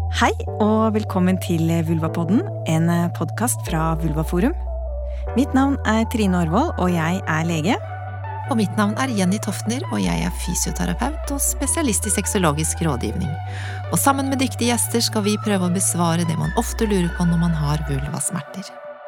Hei og velkommen til Vulvapodden, en podcast fra Vulvaforum. Mitt navn Trine Aarvold, og jeg lege. Og mitt navn Jenny Toftner, og jeg fysioterapeut og spesialist i sexologisk rådgivning. Og sammen med dyktige gjester skal vi prøve å besvare det man ofte lurer på når man har vulvasmerter.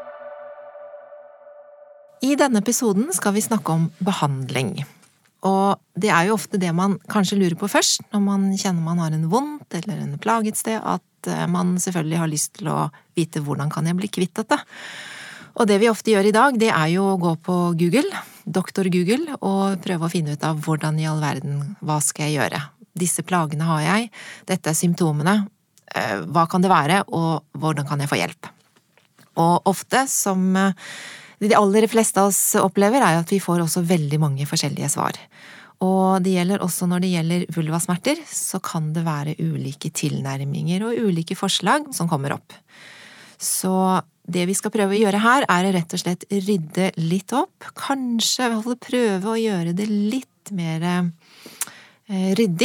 I denne episoden skal vi snakke om behandling. Og det jo ofte det man kanskje lurer på først, når man kjenner man har en vondt eller en plaget sted, at man selvfølgelig har lyst til å vite hvordan kan jeg bli kvitt dette. Og det vi ofte gjør i dag, det jo å gå på Google, Doktor Google, og prøve å finne ut av hvordan i all verden, hva skal jeg gjøre? Disse plagene har jeg, dette symptomene, hva kan det være, og hvordan kan jeg få hjelp? Og ofte, som de aller fleste av oss opplever, at vi får også veldig mange forskjellige svar. Og det gjelder også når det gjelder vulvasmerter, så kan det være ulike tilnærminger og ulike forslag som kommer opp. Så det vi skal prøve å gjøre her å rett og slett rydde litt opp, kanskje i hvert fall prøve å gjøre det litt mer ryddig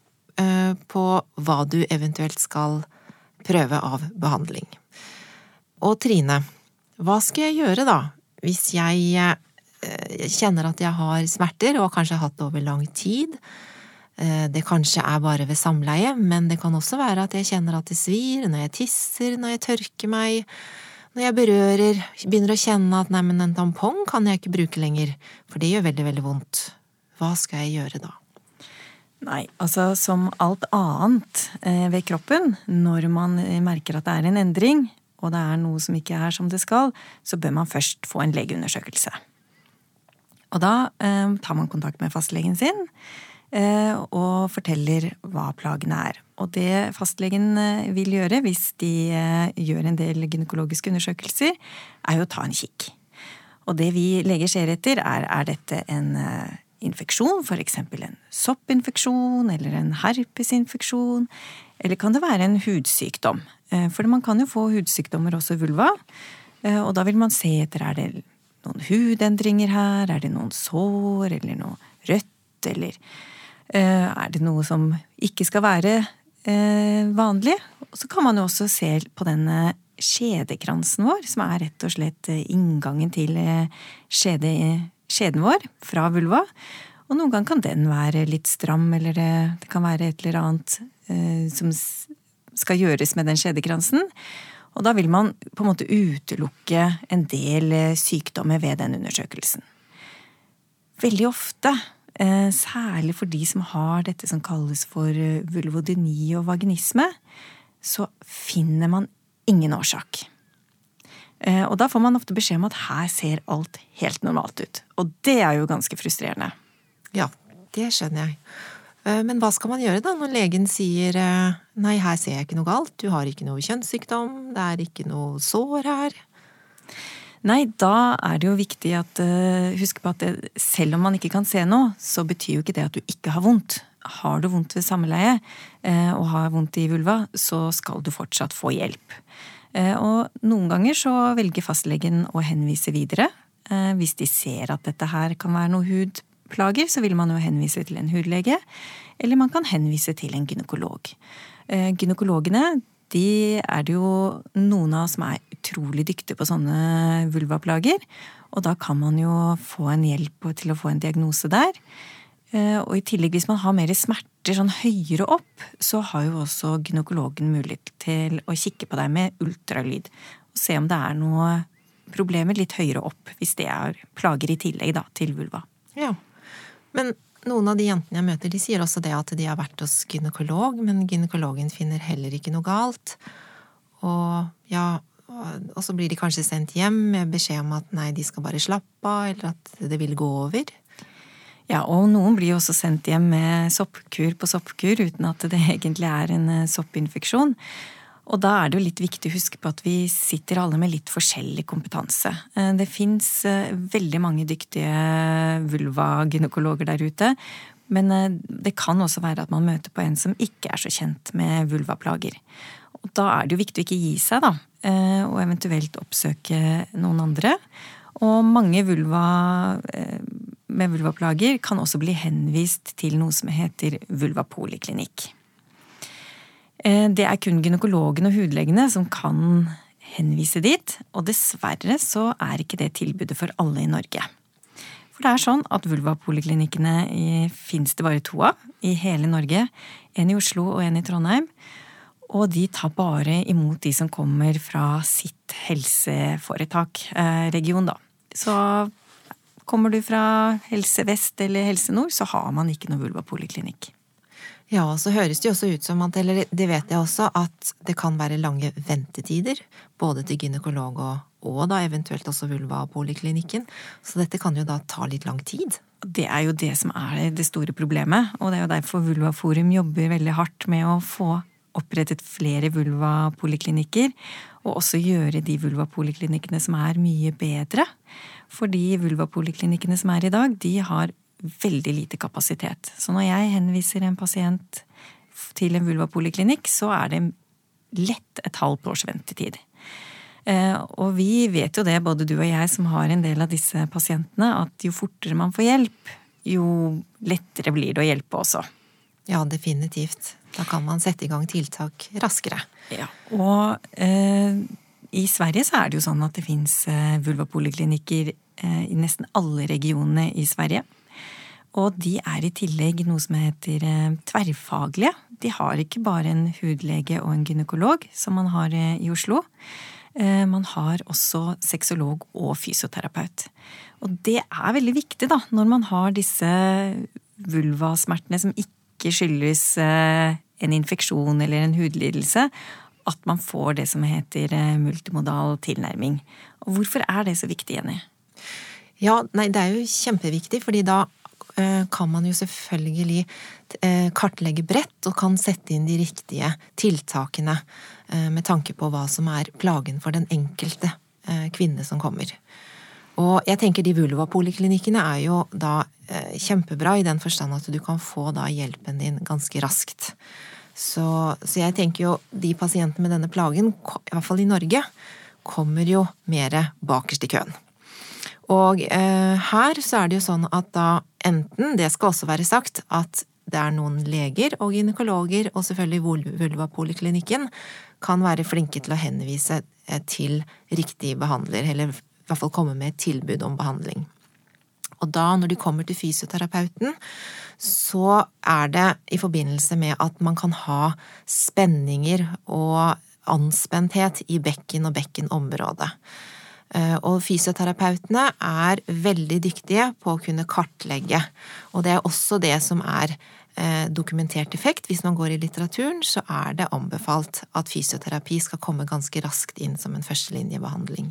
på hva du eventuelt skal prøve av behandling. Og Trine, hva skal jeg gjøre da, hvis jeg kjenner at jeg har smerter og kanskje har hatt det over lang tid? Det kanskje bare ved samleie, men det kan også være at jeg kjenner at det svir når jeg tisser, når jeg tørker meg, når jeg berører, begynner å kjenne at nei, men en tampong kan jeg ikke bruke lenger, for det gjør veldig, veldig vondt. Hva skal jeg gjøre da? Nei, altså som alt annet ved kroppen, når man merker at det en endring, og det noe som ikke som det skal, så bør man først få en legeundersøkelse. Og da tar man kontakt med fastlegen sin, og forteller hva plagene Og det fastlegen vil gjøre hvis de gjør en del gynekologiske undersøkelser, jo å ta en kikk. Og det vi leger ser etter dette en infeksjon, for eksempel en soppinfeksjon eller en herpesinfeksjon, eller kan det være en hudsykdom? For man kan jo få hudsykdommer også i vulva, og da vil man se etter, det noen hudendringer her, det noen sår, eller noe rødt, eller det noe som ikke skal være vanlig? Og så kan man jo også se på denne skjedekransen vår, som rett og slett inngangen til skjeden vår fra vulva. Og noen gang kan den være litt stram, eller det kan være et eller annet som skal gjøres med den skjedekransen. Og da vil man på en måte utelukke en del sykdommer ved den undersøkelsen. Veldig ofte, særlig for de som har dette som kalles for vulvodyni og vaginisme, så finner man ingen årsak. Og da får man ofte beskjed om at her ser alt helt normalt ut. Og det jo ganske frustrerende. Ja, det skjønner jeg. Men hva skal man gjøre da når legen sier nei, her ser jeg ikke noe galt, du har ikke noe kjønnssykdom, det ikke noe sår her? Nei, da det jo viktig at husk på at selv om man ikke kan se noe, så betyr jo ikke det at du ikke har vondt. Har du vondt ved samleie og har vondt i vulva, så skal du fortsatt få hjelp. Og noen ganger så velger fastlegen å henvise videre. Hvis de ser at dette her kan være noe hudplager, så vil man jo henvise til en hudlege, eller man kan henvise til en gynekolog. Gynekologene, de det jo noen av som utrolig dyktige på sånne vulvaplager, og da kan man jo få en hjelp til å få en diagnose der. Og i tillegg, hvis man har mer smerter sånn høyere opp, så har jo også gynekologen mulighet til å kikke på deg med ultralyd, og se om det noe problemer litt høyere opp, hvis det plager i tillegg da, til vulva. Ja, men noen av de jentene jeg møter, de sier også det at de har vært hos gynekolog, men gynekologen finner heller ikke noe galt. Og så blir de kanskje sendt hjem med beskjed om at nei, de skal bare slappe av, eller at det vil gå over. Ja, og noen blir også sendt hjem med soppkur på soppkur, uten at det egentlig en soppinfeksjon. Og da det jo litt viktig å huske på at vi sitter alle med litt forskjellig kompetanse. Det finnes veldig mange dyktige vulvagynekologer der ute, men det kan også være at man møter på en som ikke så kjent med vulvaplager. Og da det jo viktig å ikke gi seg da, og eventuelt oppsøke noen andre. Og mange med vulvaplager kan også bli henvist til noe som heter vulvapoliklinikk. Det kun gynekologen og hudlegene som kan henvise dit, og dessverre så ikke det tilbudet for alle i Norge. For det sånn at vulvapoliklinikkene finnes det bare 2 av i hele Norge, en i Oslo og en i Trondheim, og de tar bare imot de som kommer fra sitt helseforetak, region da. Så kommer du fra Helse Vest eller Helse Nord, så har man ikke noe vulvapoliklinikk. Ja, så høres det jo også ut som at, eller det vet jeg også, at det kan være lange ventetider, både til gynekolog og da eventuelt også vulvapoliklinikken. Så dette kan jo da ta litt lang tid. Det jo det som det store problemet, og det jo derfor Vulvaforum jobber veldig hardt med å få opprettet flere vulvapoliklinikker, og også gjøre de vulvapoliklinikkene som mye bedre. Fordi vulvapoliklinikkene som i dag, de har veldig lite kapasitet. Så når jeg henviser en pasient til en vulvapoliklinikk, så det lett et halvt års ventetid. Og vi vet jo det, både du og jeg som har en del av disse pasientene, at jo fortere man får hjelp, jo lettere blir det å hjelpe også. Ja, definitivt. Da kan man sette i gang tiltak raskere. Ja, og i Sverige så det jo sånn at det finnes vulvapoliklinikker i nesten alle regionene i Sverige. Og de i tillegg noe som heter tverrfaglige. De har ikke bare en hudlege og en gynekolog, som man har i Oslo. Man har også sexolog og fysioterapeut. Og det veldig viktig da, når man har disse vulvasmertene som ikke skyldes en infeksjon eller en hudlidelse, at man får det som heter multimodal tilnærming. Og hvorfor det så viktig, Jenny? Ja, nei, det jo kjempeviktig, fordi da kan man jo selvfølgelig kartlegge bredt og kan sette inn de riktige tiltakene med tanke på hva som plagen for den enkelte kvinne som kommer. Og jeg tenker de vulvapoliklinikkene jo da kjempebra i den forstand at du kan få da hjelpen din ganske raskt. Så jeg tenker jo de pasientene med denne plagen, i hvert fall i Norge, kommer jo mer bakerst i køen. Og her så det jo sånn at da enten, det skal også være sagt, at det noen leger og gynekologer, og selvfølgelig vulvapoliklinikken, kan være flinke til å henvise til riktig behandler, eller i hvert fall komme med et tilbud om behandling. Og da, når de kommer til fysioterapeuten, så det i forbindelse med at man kan ha spenninger og anspenthet i bekken og bekkenområdet. Og fysioterapeutene veldig dyktige på å kunne kartlegge, og det også det som dokumentert effekt. Hvis man går i litteraturen, så det anbefalt at fysioterapi skal komme ganske raskt inn som en førstelinjebehandling.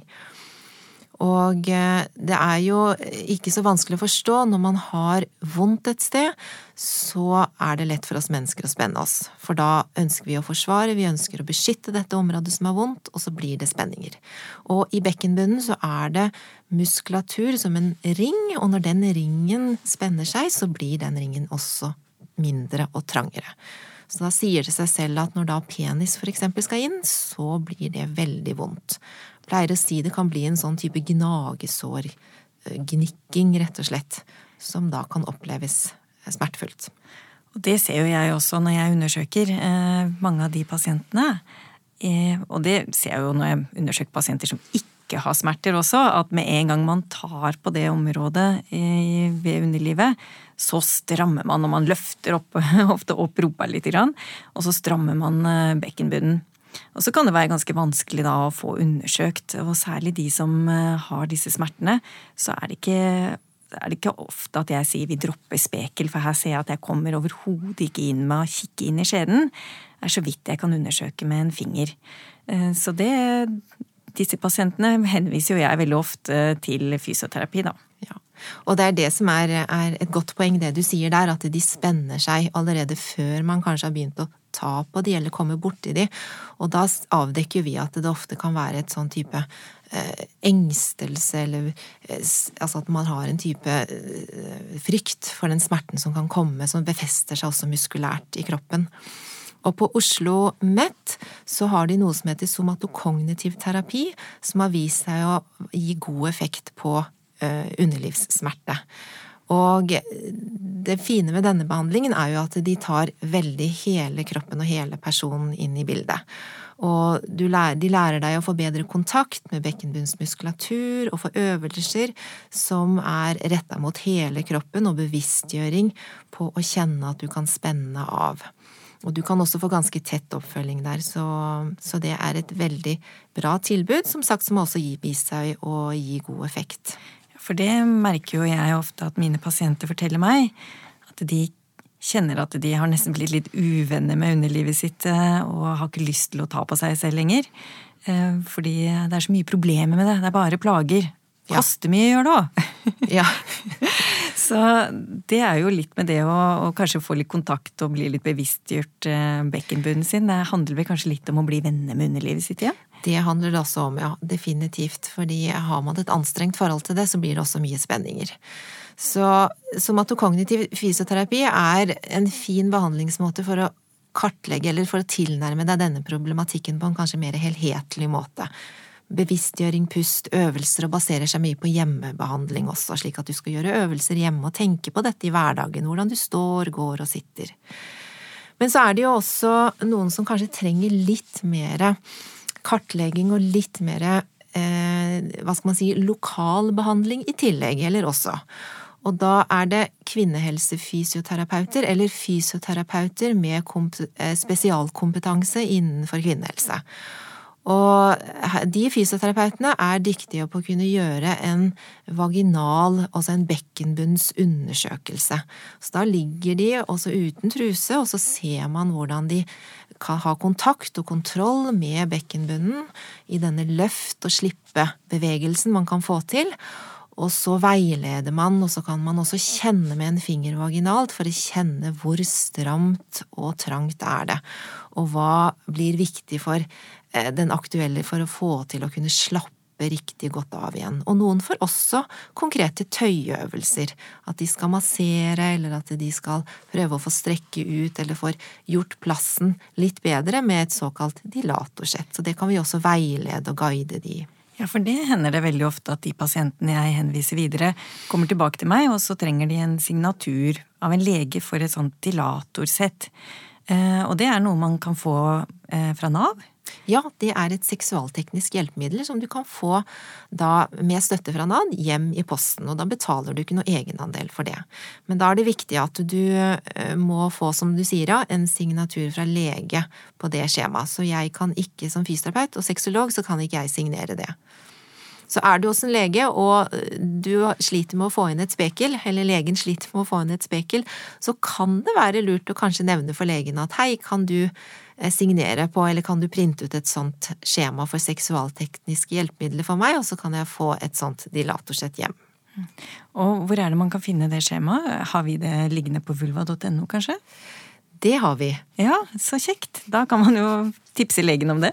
Og det jo ikke så vanskelig å forstå, når man har vondt et sted, så det lett for oss mennesker å spenne oss. For da ønsker vi å forsvare, vi ønsker å beskytte dette området som vondt, og så blir det spenninger. Og i bekkenbunnen så det muskulatur som en ring, og når den ringen spenner seg, så blir den ringen også mindre og trangere. Så da sier det seg selv at når da penis for eksempel skal inn, så blir det veldig vondt. Pleier å si det kan bli en sånn type gnagesår, gnikking rett og slett, som da kan oppleves smertefullt. Og det ser jo jeg også når jeg undersøker mange av de pasientene, og det ser jeg jo når jeg undersøker pasienter som ikke har smerter også, at med en gang man tar på det området ved underlivet, så strammer man, og man løfter ofte opp rumpa litt grann, og så strammer man bekkenbunnen. Og så kan det være ganske vanskelig da å få undersøkt, og særlig de som har disse smertene, så det ikke ofte at jeg sier vi dropper spekel, for her ser jeg at jeg kommer overhodet ikke inn med å kikke inn i skjeden. Det så vidt jeg kan undersøke med en finger. Så disse pasientene henviser jo jeg veldig ofte til fysioterapi da. Ja. Og det som et godt poeng det du sier der, at de spenner seg allerede før man kanskje har begynt å ta på de eller komme bort i de, og da avdekker vi at det ofte kan være et sånn type engstelse, eller altså at man har en type frykt for den smerten som kan komme, som befester seg også muskulært i kroppen. Og på Oslo Met så har de noe som heter somatokognitiv terapi, som har vist seg å gi god effekt på underlivssmerte. Og det fine med denne behandlingen jo at de tar veldig hele kroppen og hele personen inn i bildet. Og de lærer deg å få bedre kontakt med bekkenbunnsmuskulatur og få øvelser som rettet mot hele kroppen og bevisstgjøring på å kjenne at du kan spenne av. Og du kan også få ganske tett oppfølging der, så det et veldig bra tilbud, som sagt, som også vist seg å gi god effekt. For det merker jo jeg ofte at mine pasienter forteller meg, at de kjenner at de har nesten blitt litt uvenner med underlivet sitt, og har ikke lyst til å ta på seg selv lenger. Fordi det så mye problemer med det bare plager. Koster mye gjør det også. Ja. Så det jo litt med det å kanskje få litt kontakt og bli litt bevisstgjort bekkenbunnen sin. Det handler vel kanskje litt om å bli venner med underlivet sitt igjen? Det handler det også om, ja. Definitivt. Fordi har man et anstrengt forhold til det, så blir det også mye spenninger. Så somatokognitiv fysioterapi en fin behandlingsmåte for å kartlegge eller for å tilnærme deg denne problematikken på en kanskje mer helhetlig måte. Bevisstgjøring, pust, øvelser og baserer seg mye på hjemmebehandling også, slik at du skal gjøre øvelser hjemme og tenke på dette i hverdagen, hvordan du står, går og sitter. Men så det jo også noen som kanskje trenger litt mer kartlegging og litt mer, lokal behandling i tillegg, eller også. Og da det kvinnehelsefysioterapeuter eller fysioterapeuter med spesialkompetanse innenfor kvinnehelse. Og de fysioterapeutene dyktige på å kunne gjøre en vaginal, altså en bekkenbunnsundersøkelse. Så da ligger de også uten truse, og så ser man hvordan de kan ha kontakt og kontroll med bekkenbunnen i denne løft- og slippe-bevegelsen man kan få til. Og så veileder man, og så kan man også kjenne med en finger vaginalt for å kjenne hvor stramt og trangt det. Og hva blir viktig for den aktuelle for å få til å kunne slappe riktig godt av igjen. Og noen får også konkrete tøyøvelser. At de skal massere, eller at de skal prøve å få strekke ut, eller få gjort plassen litt bedre med et såkalt dilatorsett. Så det kan vi også veilede og guide de. Ja, for det hender det veldig ofte at de pasientene jeg henviser videre kommer tilbake til meg, og så trenger de en signatur av en lege for et sånt dilatorsett. Og det noe man kan få fra NAV? Ja, det et seksualteknisk hjelpemiddel som du kan få da med støtte fra NAV hjem i posten, og da betaler du ikke noe egenandel for det. Men da det viktig at du må få, som du sier, en signatur fra lege på det skjemaet. Så jeg kan ikke som fysioterapeut og sexolog, så kan ikke jeg signere det. Så du hos en lege, og du sliter med å få inn et spekel, eller legen sliter med å få inn et spekel, så kan det være lurt å kanskje nevne for legen at hei, kan du signere på, eller kan du printe ut et sånt skjema for seksualtekniske hjelpemidler for meg, og så kan jeg få et sånt dilatorsett hjem. Og hvor det man kan finne det skjemaet? Har vi det liggende på vulva.no kanskje? Det har vi. Ja, så kjekt. Da kan man jo tipse legen om det.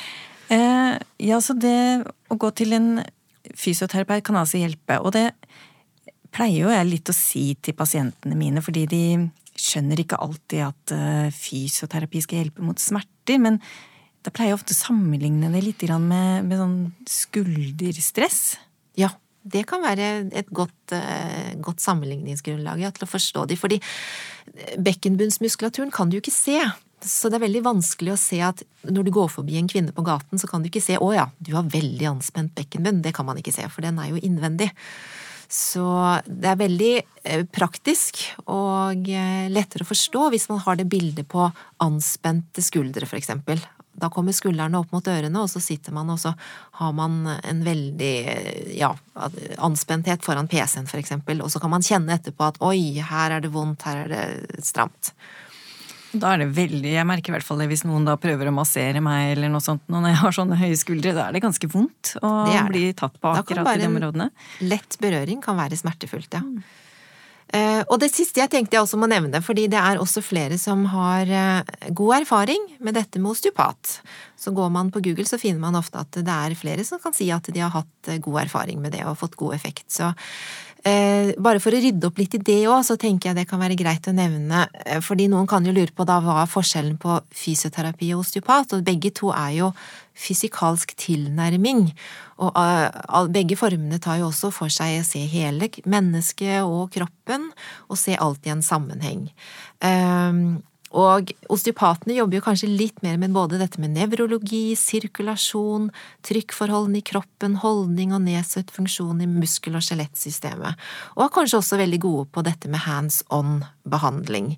Ja, så det å gå til en fysioterapeut kan altså hjelpe, og det pleier jo jeg litt å si til pasientene mine, fordi de skjønner ikke alltid at fysioterapi skal hjelpe mot smerter, men da pleier jeg ofte å sammenligne det litt med sånn skulderstress. Ja, det kan være et godt sammenligningsgrunnlag til å forstå de, fordi bekkenbunnsmuskulaturen kan du jo ikke se. Så det veldig vanskelig å se at når du går forbi en kvinne på gaten, så kan du ikke se, å ja, du har veldig anspent bekkenbunn. Det kan man ikke se, for den jo innvendig. Så det veldig praktisk og lettere å forstå hvis man har det bildet på anspente skuldre, for eksempel. Da kommer skuldrene opp mot ørene, og så sitter man, og så har man en veldig, anspenthet foran PC-en, for eksempel. Og så kan man kjenne etterpå at, oi, her det vondt, her det stramt. Da det veldig, jeg merker i hvert fall det hvis noen da prøver å massere meg eller noe sånt, når jeg har sånne høye skuldre, da det ganske vondt å bli tatt på akkurat i de områdene. Lett berøring kan være smertefullt, ja. Og det siste jeg tenkte jeg også må nevne, fordi det også flere som har god erfaring med dette med osteopat. Så går man på Google, så finner man ofte at det flere som kan si at de har hatt god erfaring med det og fått god effekt. Så Bare for å rydde opp litt i det også, så tenker jeg det kan være greit å nevne, fordi noen kan jo lure på da hva forskjellen på fysioterapi og osteopat, og begge to jo fysikalsk tilnærming, og begge formene tar jo også for seg å se hele mennesket og kroppen, og se alt i en sammenheng. Og osteopatene jobber jo kanskje litt mer med både dette med nevrologi, sirkulasjon, trykkforholdene i kroppen, holdning og nedsatt funksjon i muskel- og skjelettsystemet, og er kanskje også veldig gode på dette med hands-on behandling.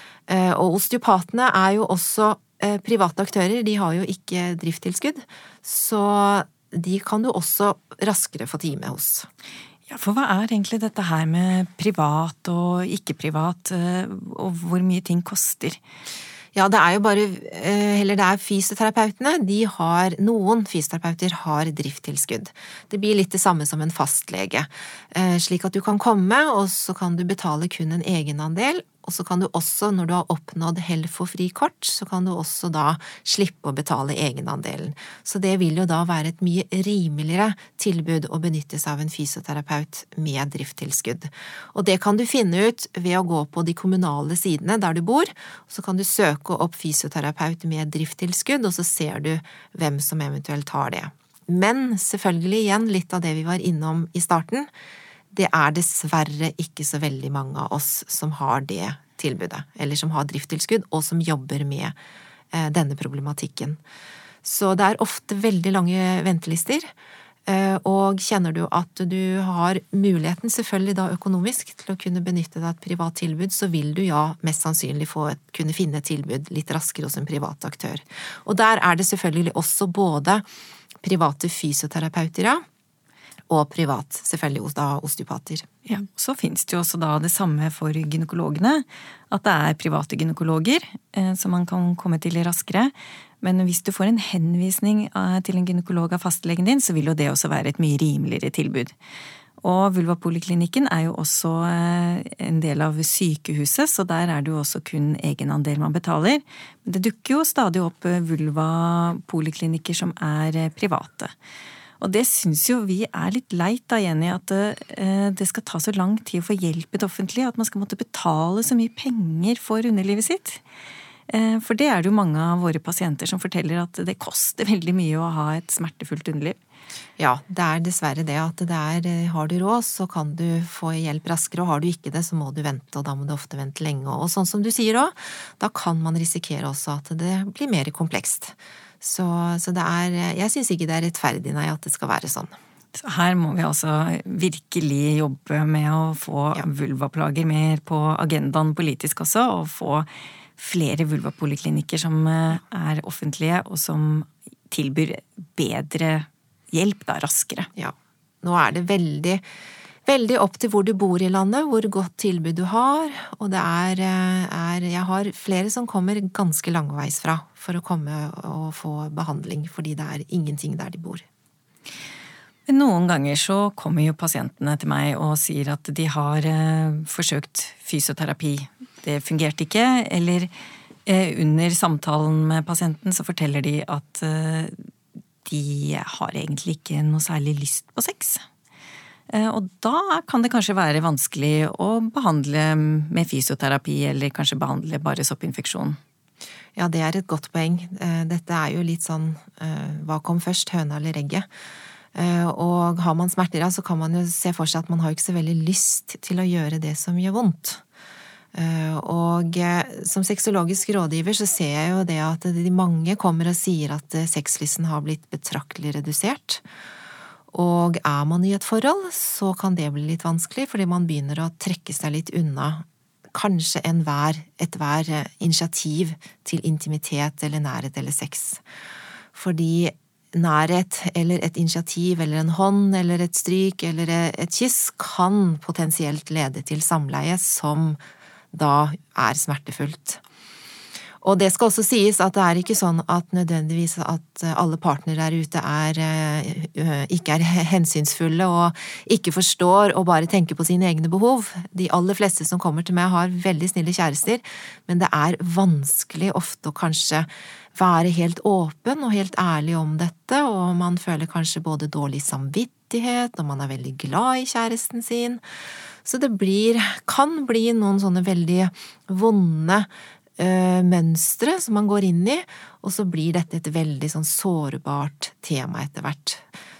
Og osteopatene jo også private aktører, de har jo ikke driftstilskudd, så de kan du også raskere få time hos. Ja, for hva egentlig dette her med privat og ikke-privat, og hvor mye ting koster? Ja, det jo bare, eller det fysioterapeutene, noen fysioterapeuter har driftstilskudd. Det blir litt det samme som en fastlege, slik at du kan komme, og så kan du betale kun en egenandel, og så kan du også, når du har oppnådd Helfo-frikort, så kan du også da slippe å betale egenandelen. Så det vil jo da være et mye rimeligere tilbud å benyttes av en fysioterapeut med driftstilskudd. Og det kan du finne ut ved å gå på de kommunale sidene der du bor, så kan du søke opp fysioterapeut med driftstilskudd, og så ser du hvem som eventuelt har det. Men selvfølgelig igjen litt av det vi var innom i starten, det dessverre ikke så veldig mange av oss som har det tilbudet, eller som har driftstilskudd, og som jobber med denne problematikken. Så det ofte veldig lange ventelister, og kjenner du at du har muligheten selvfølgelig da økonomisk til å kunne benytte deg av et privat tilbud, så vil du mest sannsynlig kunne finne et tilbud litt raskere hos en privat aktør. Og der det selvfølgelig også både private fysioterapeuter, og privat, selvfølgelig hos da osteopater. Ja, så finnes det jo også da det samme for gynekologene, at det private gynekologer som man kan komme til raskere, men hvis du får en henvisning til en gynekolog av fastlegen din, så vil jo det også være et mye rimeligere tilbud. Og Vulvapoliklinikken jo også en del av sykehuset, så der det jo også kun egenandel man betaler. Men det dukker jo stadig opp vulvapoliklinikker som private. Og det synes jo vi litt leit da, Jenny, at det skal ta så lang tid å få hjelp i det offentlige, at man skal måtte betale så mye penger for underlivet sitt. For det det jo mange av våre pasienter som forteller at det koster veldig mye å ha et smertefullt underliv. Ja, det dessverre det at har du råd, så kan du få hjelp raskere, og har du ikke det, så må du vente, og da må du ofte vente lenge. Og sånn som du sier også, da kan man risikere også at det blir mer komplekst. Så jeg synes ikke det rettferdig at det skal være sånn. Så her må vi altså virkelig jobbe med å få vulvaplager mer på agendaen politisk også, og få flere vulvapoliklinikker som offentlige, og som tilbyr bedre hjelp da, raskere. Ja, nå det veldig opp til hvor du bor i landet, hvor godt tilbud du har, og det jeg har flere som kommer ganske langveis fra for å komme og få behandling, fordi det ingenting der de bor. Noen ganger så kommer jo pasientene til meg og sier at de har forsøkt fysioterapi. Det fungerte ikke, eller under samtalen med pasienten så forteller de at de har egentlig ikke noe særlig lyst på sex. Og da kan det kanskje være vanskelig å behandle med fysioterapi, eller kanskje behandle bare soppinfeksjon. Ja, det et godt poeng. Dette jo litt sånn, hva kom først, høna eller egget? Og har man smerter, så kan man jo se for seg at man har ikke så veldig lyst til å gjøre det som gjør vondt. Og som sexologisk rådgiver så ser jeg jo det at de mange kommer og sier at sexlysten har blitt betraktelig redusert. Og man i et forhold, så kan det bli litt vanskelig, fordi man begynner å trekke seg litt unna kanskje et hver initiativ til intimitet eller nærhet eller sex. Fordi nærhet eller et initiativ eller en hånd eller et stryk eller et kyss kan potensielt lede til samleie som da smertefullt. Og det skal også sies at det ikke sånn at nødvendigvis at alle partnere der ute ikke hensynsfulle og ikke forstår og bare tenker på sine egne behov. De aller fleste som kommer til meg har veldig snille kjærester, men det vanskelig ofte å kanskje være helt åpen og helt ærlig om dette, og man føler kanskje både dårlig samvittighet, og man er veldig glad i kjæresten sin. Så det kan bli noen sånne veldig vonde mønstre som man går inn i, og så blir dette et veldig sånn sårbart tema etter hvert.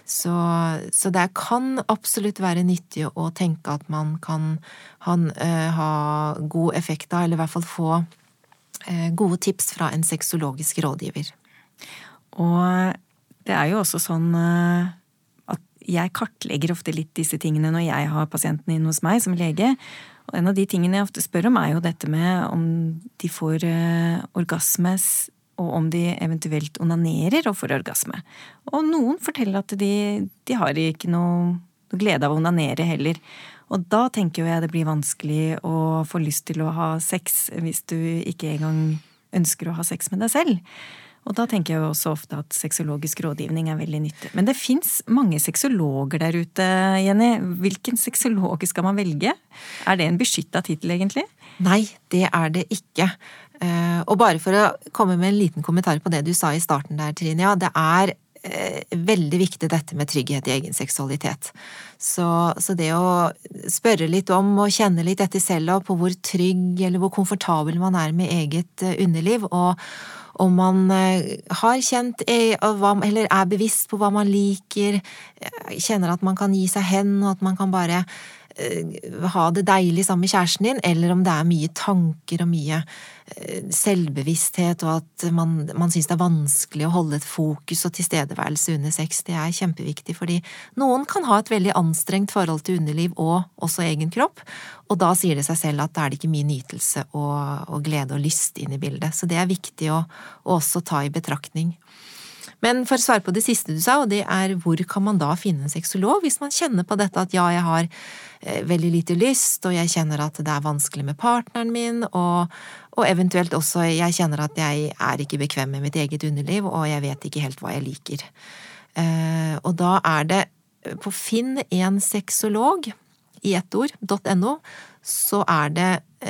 Så det kan absolutt være nyttig å tenke at man kan ha god effekt av, eller i hvert fall få gode tips fra en sexologisk rådgiver. Og det er jo også sånn at jeg kartlegger ofte litt disse tingene når jeg har pasienten inn hos meg som lege. Og en av de tingene jeg ofte spør om er jo dette med om de får orgasme, og om de eventuelt onanerer og får orgasme. Og noen forteller at de har ikke noe glede av å onanere heller. Og da tenker jo jeg det blir vanskelig å få lyst til å ha sex hvis du ikke engang ønsker å ha sex med deg selv. Og da tenker jeg jo også ofte at sexologisk rådgivning er veldig nyttig. Men det finnes mange sexologer der ute, Jenny. Hvilken sexolog skal man velge? Er det en beskyttet titel egentlig? Nei, det er det ikke. Og bare for å komme med en liten kommentar på det du sa i starten der, Trine, ja, det er veldig viktig dette med trygghet i egen seksualitet. Så det å spørre litt om og kjenne litt etter selv på hvor trygg eller hvor komfortabel man er med eget underliv, og om man har kjent eller er bevisst på hva man liker, kjenner at man kan gi seg hen, og at man kan bare ha det deilig sammen med kjæresten din, eller om det er mye tanker og mye selvbevissthet, og at man synes det er vanskelig å holde et fokus og tilstedeværelse under sex. Det er kjempeviktig, fordi noen kan ha et veldig anstrengt forhold til underliv og også egen kropp, og da sier det seg selv at da er det ikke mye nytelse og glede og lyst inn i bildet. Så det er viktig å også ta i betraktning. Men for å svare på det siste du sa, og det er hvor kan man da finne en sexolog hvis man kjenner på dette at ja, jeg har veldig lite lyst, og jeg kjenner at det er vanskelig med partneren min, og eventuelt også jeg kjenner at jeg er ikke bekvem med mitt eget underliv, og jeg vet ikke helt hva jeg liker. Og da er det på Finn en sexolog i ett ord, .no, så er det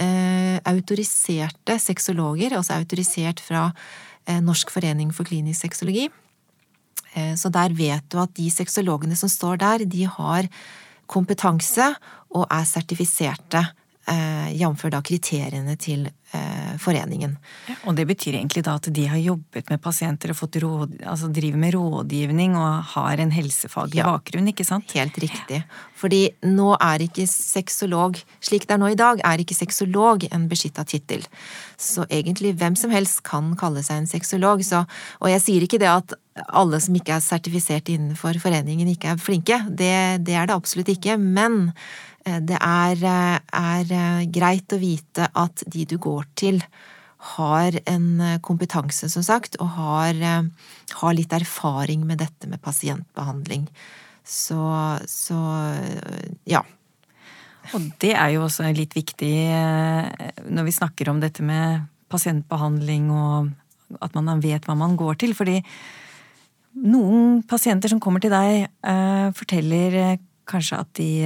autoriserte sexologer, altså autorisert fra Norsk forening for klinisk sexologi. Så der vet du at de sexologene som står der, de har kompetanse og er sertifiserte, jf. Da kriteriene til foreningen. Ja, og det betyr egentlig da at de har jobbet med pasienter og fått altså driver med rådgivning og har en helsefaglig bakgrunn, ikke sant? Helt riktig. Fordi nå er ikke sexolog, slik det er nå i dag, er ikke sexolog en beskyttet titel. Så egentlig hvem som helst kan kalle seg en sexolog. Og jeg sier ikke det at alle som ikke er sertifisert innenfor foreningen ikke er flinke. Det er det absolutt ikke, men det er greit å vite at de du går til har en kompetanse, som sagt, og har litt erfaring med dette med pasientbehandling. Så ja. Og det er jo også litt viktig når vi snakker om dette med pasientbehandling og at man vet hva man går til, fordi noen pasienter som kommer til deg forteller kanskje at de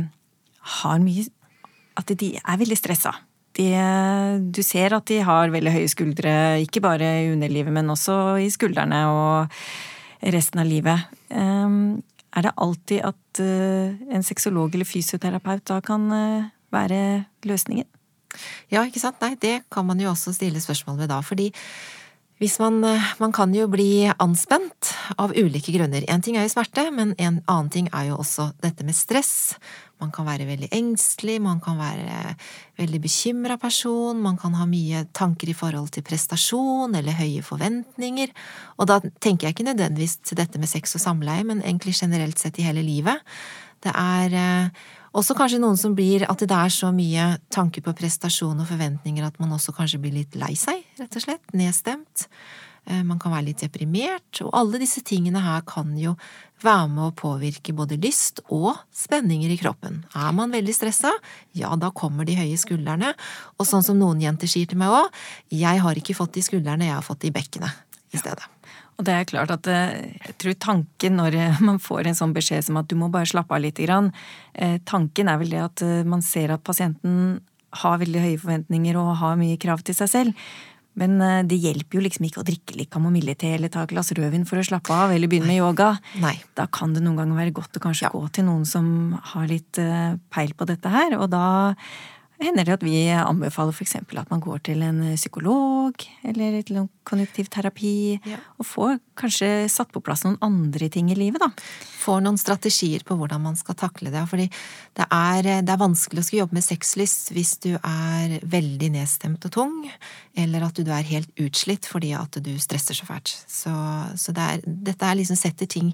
at de er veldig stresset. Du ser at de har veldig høye skuldre, ikke bare i underlivet, men også i skuldrene og resten av livet. Er det alltid at en sexolog eller fysioterapeut da kan være løsningen? Ja, ikke sant? Nei, det kan man jo også stille spørsmål ved da, fordi hvis man kan jo bli anspent av ulike grunner. En ting er jo smerte, men en annen ting er jo også dette med stress. Man kan være veldig engstelig, man kan være veldig bekymret person, man kan ha mye tanker i forhold til prestasjon eller høye forventninger. Og da tenker jeg ikke nødvendigvis til dette med sex og samleie, men egentlig generelt sett i hele livet. Det er også kanskje noen som blir at det er så mye tanker på prestasjon og forventninger at man også kanskje blir litt lei seg, rett og slett, nedstemt. Man kan være litt deprimert, og alle disse tingene her kan jo være med å påvirke både lyst og spenninger i kroppen. Er man veldig stresset, ja, da kommer de høye skuldrene, og sånn som noen jenter sier til meg også, jeg har ikke fått de skuldrene, jeg har fått de bekkene i stedet. Og det er klart at jeg tror tanken når man får en sånn beskjed som at du må bare slappe av litt grann, tanken er vel det at man ser at pasienten har veldig høye forventninger og har mye krav til seg selv, Men det hjelper jo liksom ikke å drikke litt kamomille-te eller ta et glass rødvin for å slappe av eller begynne med yoga. Nei. Da kan det noen ganger være godt å kanskje gå til noen som har litt peil på dette her, og da hender det at vi anbefaler for eksempel at man går til en psykolog eller til en kognitiv terapi, og får kanskje satt på plass noen andre ting i livet da. Får noen strategier på hvordan man skal takle det, fordi det er vanskelig å skulle jobbe med sexlyst hvis du er veldig nedstemt og tung, eller at du er helt utslitt fordi at du stresser så fælt. Så dette liksom setter ting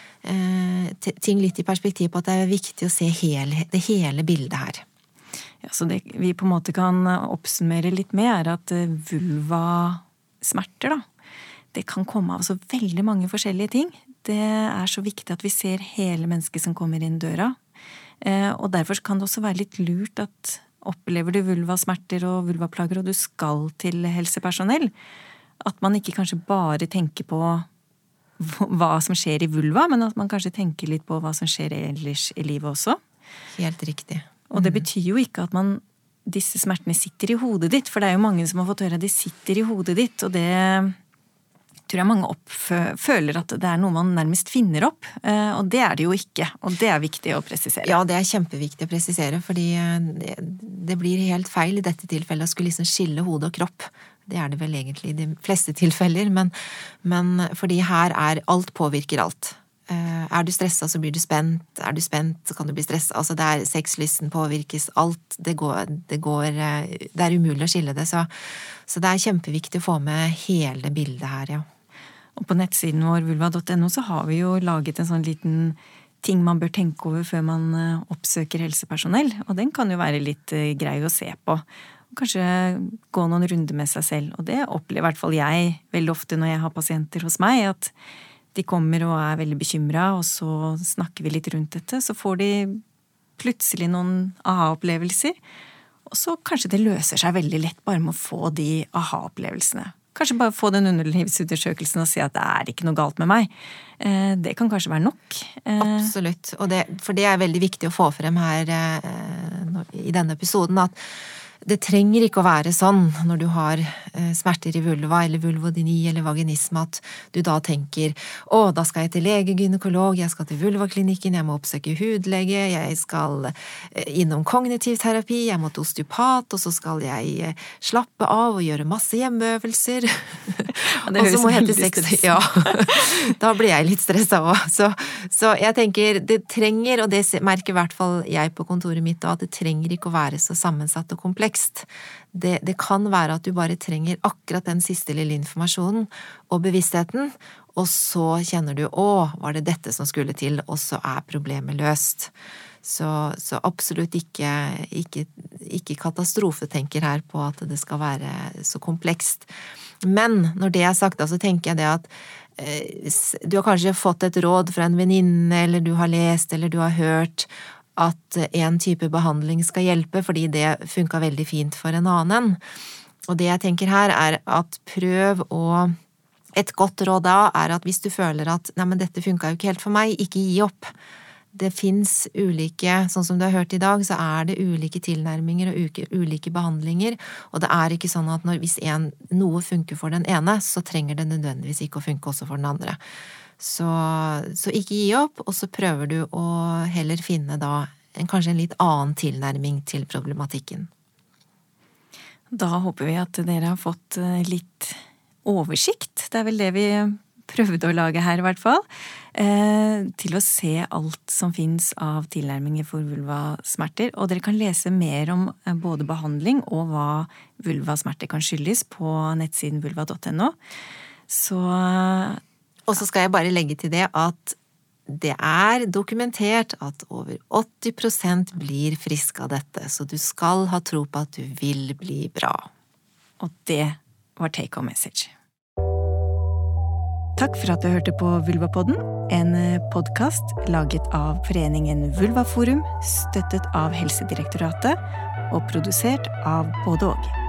litt i perspektiv på at det er viktig å se det hele bildet her. Ja, så det vi på en måte kan oppsummere litt med at vulva-smerter da, det kan komme av så veldig mange forskjellige ting. Det er så viktig at vi ser hele mennesket som kommer inn døra. Og derfor kan det også være litt lurt at opplever du vulva-smerter og vulva-plager, og du skal til helsepersonell, at man ikke kanskje bare tenker på hva som skjer i vulva, men at man kanskje tenker litt på hva som skjer ellers i livet også. Helt riktig. Og det betyr jo ikke at disse smertene sitter i hodet ditt, for det er jo mange som har fått høre at de sitter i hodet ditt, og det tror jeg mange føler at det er noe man nærmest finner opp, og det er det jo ikke, og det er viktig å presisere. Ja, det er kjempeviktig å presisere, fordi det blir helt feil i dette tilfellet å skulle liksom skille hode og kropp. Det er det vel egentlig i de fleste tilfeller, men fordi her alt påvirker alt. Er du stresset, så blir du spent. Er du spent, så kan du bli stresset. Altså sexlysten påvirkes alt. Det er umulig å skille det. Så det er kjempeviktig å få med hele bildet her, ja. Og på nettsiden vår vulva.no så har vi jo laget en sånn liten ting man bør tenke over før man oppsøker helsepersonell. Og den kan jo være litt grei å se på. Og kanskje gå noen runder med seg selv. Og det opplever i hvert fall jeg veldig ofte når jeg har pasienter hos meg, at de kommer og er veldig bekymret, og så snakker vi litt rundt dette, så får de plutselig noen aha-opplevelser, og så kanskje det løser seg veldig lett bare med å få de aha-opplevelsene. Kanskje bare få den underlivsundersøkelsen og si at det er ikke noe galt med meg. Det kan kanskje være nok. Absolutt, for det er veldig viktig å få frem her i denne episoden, at det trenger ikke å være sånn når du har smerter i vulva eller vulvodyni eller vaginisme at du da tenker, da skal jeg til lege, gynekolog, jeg skal til vulvaklinikken, jeg må oppsøke hudlege, jeg skal innom kognitiv terapi, jeg må til osteopat, og så skal jeg slappe av og gjøre masse hjemmeøvelser. Ja, det høres veldig stress. Ja, da blir jeg litt stresset også. Så jeg tenker, det trenger, og det merker i hvert fall jeg på kontoret mitt, at det trenger ikke å være så sammensatt og komplekst. Det kan være at du bare trenger akkurat den siste lille informasjonen og bevisstheten, og så kjenner du, var det dette som skulle til, og så er problemet løst. Så absolutt ikke katastrofetenker her på at det skal være så komplekst. Men når det er sagt, så tenker jeg det at du har kanskje fått et råd fra en venninne, eller du har lest, eller du har hørt at en type behandling skal hjelpe, fordi det funket veldig fint for en annen. Og det jeg tenker her er at prøv et godt råd da er at hvis du føler at nei, men dette funket jo ikke helt for meg, ikke gi opp. Det finnes ulike, sånn som du har hørt i dag, så er det ulike tilnærminger og ulike behandlinger, og det er ikke sånn at hvis noe funker for den ene, så trenger det nødvendigvis ikke å funke også for den andre. Så ikke gi opp, og så prøver du å heller finne da kanskje en litt annen tilnærming til problematikken. Da håper vi at dere har fått litt oversikt. Det er vel det vi prøvde å lage her i hvert fall. Til å se alt som finnes av tilnærminger for vulvasmerter. Og dere kan lese mer om både behandling og hva vulvasmerter kan skyldes på nettsiden vulva.no. Og så skal jeg bare legge til det at det er dokumentert at over 80% blir friske av dette, så du skal ha tro på at du vil bli bra. Og det var take home message. Takk for at du hørte på Vulvapodden, en podcast laget av foreningen Vulvaforum, støttet av Helsedirektoratet og produsert av både og.